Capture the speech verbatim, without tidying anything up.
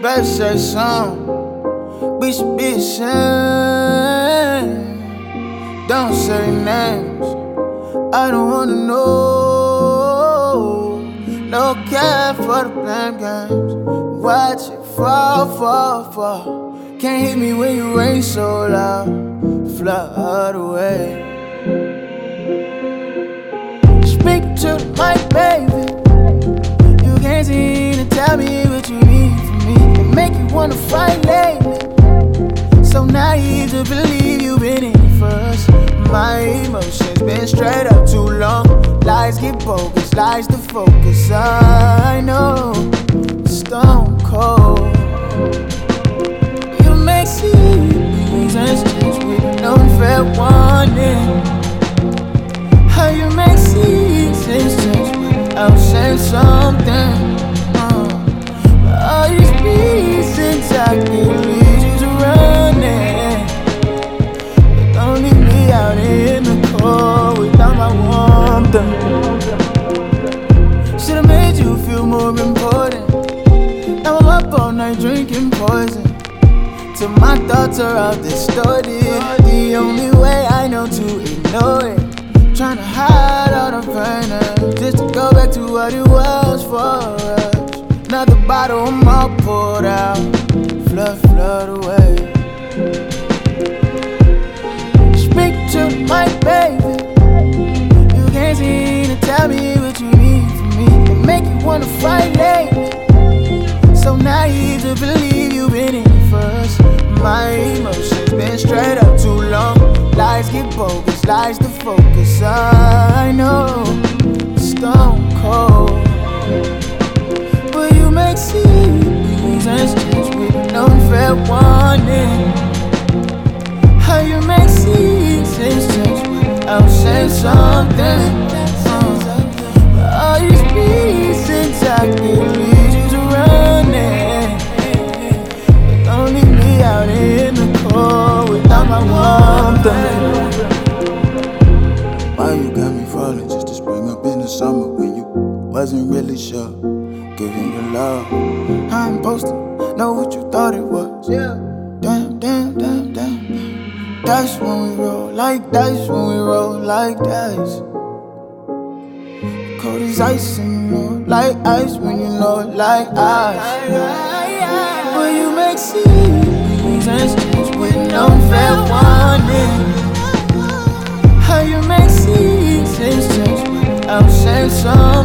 better say something. We should be ashamed. Don't say names, I don't wanna know. No care for the blame games. Watch it fall, fall, fall. Can't hit me when you rain so loud. Flood away. Speak to the mic, baby. You can't seem to tell me what you need from me. It make you wanna fight lately. So naive to believe you've been in it first. My emotions been straight up too long. Lies get bogus, lies to focus. I know, stone cold. You make seasons change with no fair warning. How you make seasons change without saying something. uh, All these reasons I can lead you to running, but don't leave me out in the cold without my warmth. Should've made you feel more important. Now I'm up all night drinking poison till my thoughts are all distorted. The only way I know to ignore it, trying to hide all the pain, just to go back to what it was for us. Another bottle, I'm all poured out. Flood, flood away. Speak to my baby. You can't seem to tell me what you need from me. It make you wanna fight lately. So naive to believe you've been in it first. My emotions been straight up too long. Lies get bogus, lies to focus. I know, stone cold. But you make seasons change with no fair warning. How you make seasons change without saying something. uh, All these reasons I can lead you to running, but don't leave me out in the cold without my warmth. Why you got me falling just to spring up in the summer when you wasn't really sure? Giving you love, I'm supposed to know what you thought it was. Yeah. Damn, damn, damn, damn. That's when we roll like dice, when we roll like dice. Cold as ice and you know, like ice when you know, like ice. But you make seasons change with no fair warning. How you make seasons change without saying something.